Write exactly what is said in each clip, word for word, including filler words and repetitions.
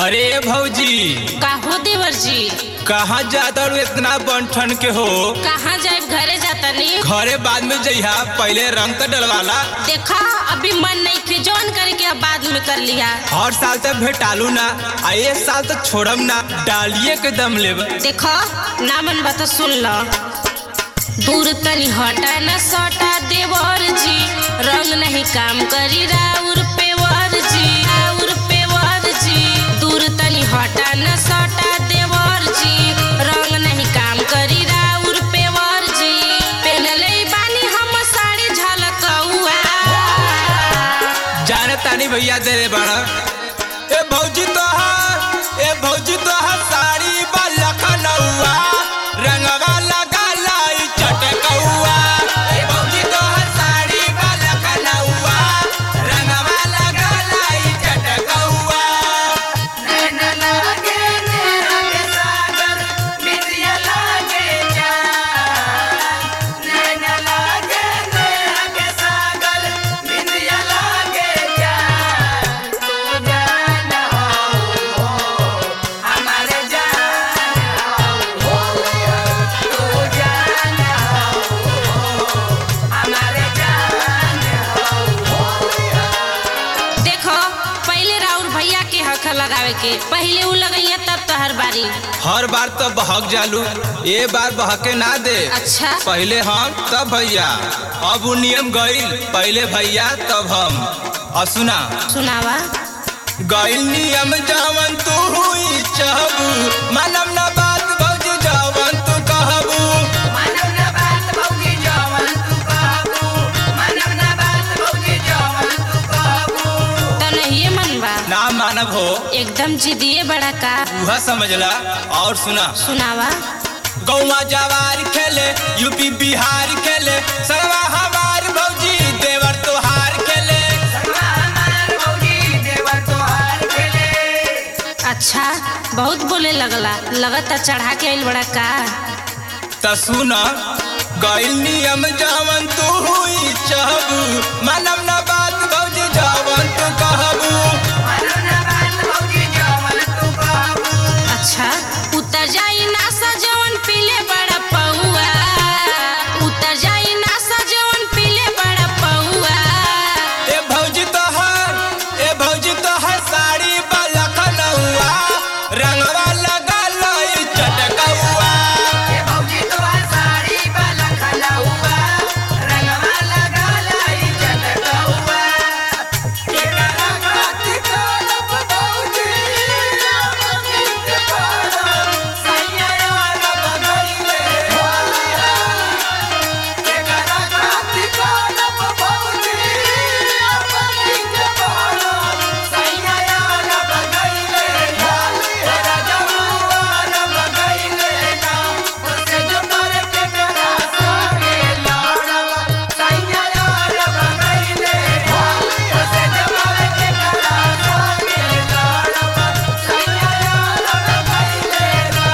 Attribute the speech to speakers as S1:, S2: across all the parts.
S1: अरे भौजी
S2: का हो देवर जी?
S1: कहाँ जाता रू इतना बंठन के हो?
S2: कहाँ जाए? घरे जाता नहीं।
S1: घरे बाद में जइहा, पहले रंग तो डलवाला।
S2: देखा अभी मन नहीं थे, जौन करे के अब बाद में कर लिया।
S1: हर साल तो भेटालू ना, आ ये साल तो छोड़म ना, डालिए के दम लेब।
S2: देखो ना मन बता सुन लो। दूर तनी हटा न सटा देवर जी, रंग नहीं काम करी राउर पेवर जी, राउर पेवर जी। दूर तनी हटा न सटा देवर जी, रंग नहीं काम करी राउर पेवर जी। पहनले बानी हम साड़ी झलकौआ।
S1: जाने तानी भैया तेरे बड़ा ए भौजी तोहार, ए भौजी तोहार साड़ी बा लखनऊआ, रंगवा लगा लाई चटकौआ। ए भौजी तोहार साड़ी बा लखनऊआ, रंगवा लगा लाई चटकौआ।
S3: नैन लागे रंग सागर, बिंदिया लागे चाँद। नैन लागे रंग सागर, बिंदिया लागे चाँद। तू जान हो, हमारे जान हो, तू जान हो, हमारे जान हो।
S2: देखो पहले राउर भैया के हक लगावे के, पहले उ लगैया तब तो हर बारी।
S1: हर बार तो बहक जालू, ए बार बहके ना दे।
S2: अच्छा
S1: पहले हम तब भैया, अब वो नियम गईल, पहले भैया तब हम। और सुना
S2: सुनावा।
S1: गईल नियम जवन तू हुई चाहबू, मानम ना बात भौजी जवन तू कहबू।
S3: मानव ना बात भौजी जवन तू कहबू, मानव ना बात भौजी जवन तू कहबू।
S2: तो नहीं मनवा,
S1: ना मानब हो
S2: एकदम जिदिए बड़ा का।
S1: उहा समझला। और सुना
S2: सुनावा।
S1: गौवा जवार खेले, यूपी बिहार खेले, सरवा हमार भौजी देवर तोहार खेले।
S3: सर्वा हमार भौजी देवर तोहार खेले।
S2: अच्छा बहुत बोले लगला, लगता चढ़ा के आइल बड़ा का।
S1: त सुना गईल नियम जवन तू हुई चाहबू, मानम ना बात भौजी जवन तू कहबू।
S3: मानव ना बात भौजी जवन तू कहबू।
S2: अच्छा उतर जाई ना सजवन पीले बड़ा पौआ, उतर जाई ना सजवन पीले बड़ा पौआ।
S1: ए भौजी तोहर, ए भौजी तोहर साड़ी बा लखनऊआ, रंगवा लगा लाई चटकौआ।
S3: ए भौजी तोहार साड़ी बा लखनऊआ, रंगवा लगा लाई चटकौआ। एकरा खातिर करब भौजी अपनी के करब, सैया रब गइले होलिया। एकरा खातिर करब भौजी अपनी के करब, सैया रब गइले होलिया। राजौआ रब गइले ना, उससे जो करे के करा संगे लड़ब, सैया रब गइले होलिया। उससे जो करे के करा संगे लड़ब, सैया रब गइले ना।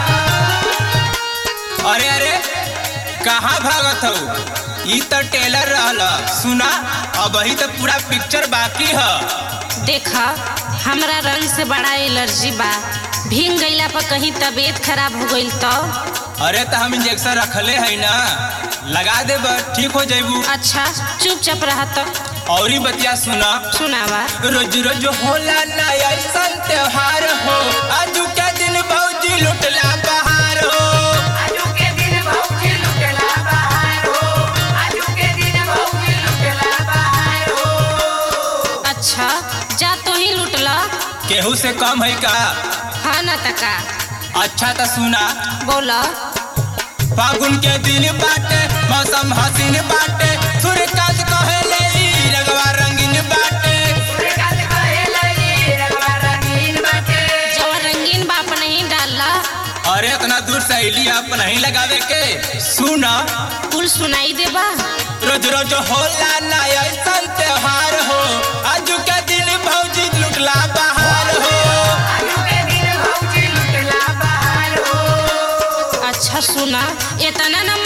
S1: अरे अरे कहाँ भागत हऊ? ई तो टेलर रहला। सुना अब ही तो पूरा पिक्चर बाकी है।
S2: देखा हमरा रंग से बड़ा एलर्जी बा, भींग गईला पर कहीं तबीयत खराब हो गईल तो।
S1: अरे तो हम इंजेक्शन रखले है ना, लगा दे बस ठीक हो जाइबू।
S2: अच्छा चुपचाप रहा तो।
S1: और ही बतिया सुना,
S2: सुनावा।
S1: रोज रोज होला ना ऐसा त्योहार हो, आजू के दिन भौजी लुटला बहार हो।
S3: आजू के दिन भौजी लुटेला बहार हो, आजू के दिन भौजी लुटेला बहार हो।
S2: अच्छा जा तो ही लुटला।
S1: केहू से कम है का?
S2: हाँ न तका।
S1: अच्छा तो सुना,
S2: बोला।
S1: फागुन के दिन बाटे, मौसम हसीन बाटे, सूर्यकांत कहेले ई रंगवा रंगीन बाटे।
S3: सूर्यकांत कहेला ई रंगवा रंगीन बाटे।
S2: जब रंगीन बाप नहीं डाला।
S1: अरे इतना दूर सहेली आप नहीं लगावे के। सुना
S2: कुल सुनाई देबा।
S1: रोज रोज होला ना ऐसा त्योहार हो, आजू के दिन भौजी लुटला बहार हो।
S3: आजू के दिन भौजी लुटेला बहार हो।
S2: अच्छा सुना, इतना न